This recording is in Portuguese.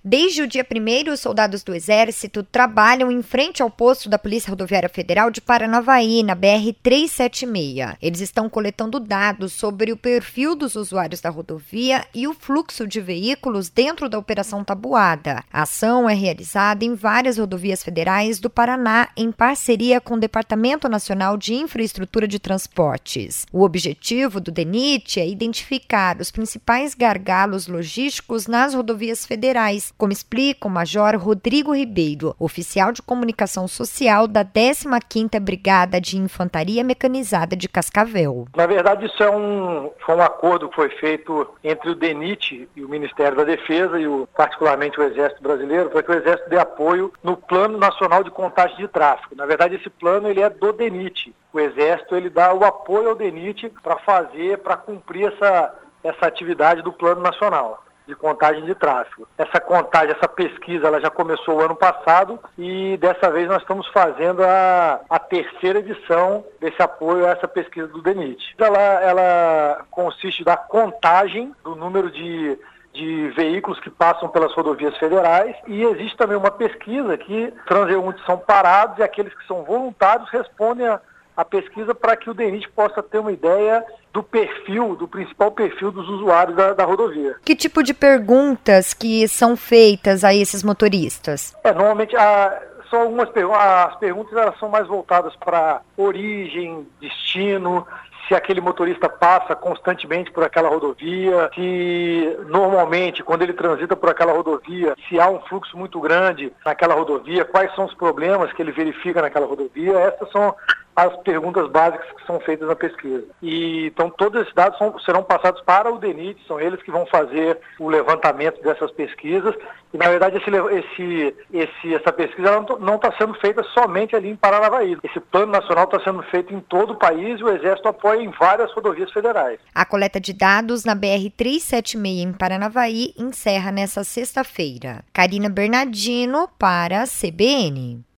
Desde o dia 1º, os soldados do Exército trabalham em frente ao posto da Polícia Rodoviária Federal de Paranavaí, na BR-376. Eles estão coletando dados sobre o perfil dos usuários da rodovia e o fluxo de veículos dentro da Operação Tabuada. A ação é realizada em várias rodovias federais do Paraná, em parceria com o Departamento Nacional de Infraestrutura de Transportes. O objetivo do DENIT é identificar os principais gargalos logísticos nas rodovias federais, como explica o Major Rodrigo Ribeiro, oficial de comunicação social da 15ª Brigada de Infantaria Mecanizada de Cascavel. Na verdade, isso foi um acordo que foi feito entre o DENIT e o Ministério da Defesa e particularmente o Exército Brasileiro, para que o Exército dê apoio no Plano Nacional de Contagem de Tráfego. Na verdade, esse plano ele é do DENIT. O Exército ele dá o apoio ao DENIT para cumprir essa atividade do Plano Nacional de Contagem de Tráfego. Essa pesquisa, ela já começou o ano passado e dessa vez nós estamos fazendo a terceira edição desse apoio a essa pesquisa do DENIT. Ela consiste da contagem do número de veículos que passam pelas rodovias federais, e existe também uma pesquisa que transeuntes são parados e aqueles que são voluntários respondem a pesquisa para que o DENIT possa ter uma ideia do principal perfil dos usuários da rodovia. Que tipo de perguntas que são feitas a esses motoristas? Normalmente são algumas perguntas. As perguntas elas são mais voltadas para origem, destino, se aquele motorista passa constantemente por aquela rodovia, se normalmente, quando ele transita por aquela rodovia, se há um fluxo muito grande naquela rodovia, quais são os problemas que ele verifica naquela rodovia. Essas são as perguntas básicas que são feitas na pesquisa. E então todos esses dados serão passados para o DENIT, são eles que vão fazer o levantamento dessas pesquisas. E na verdade essa pesquisa não está sendo feita somente ali em Paranavaí. Esse plano nacional está sendo feito em todo o país e o Exército apoia em várias rodovias federais. A coleta de dados na BR-376 em Paranavaí encerra nesta sexta-feira. Karina Bernardino para a CBN.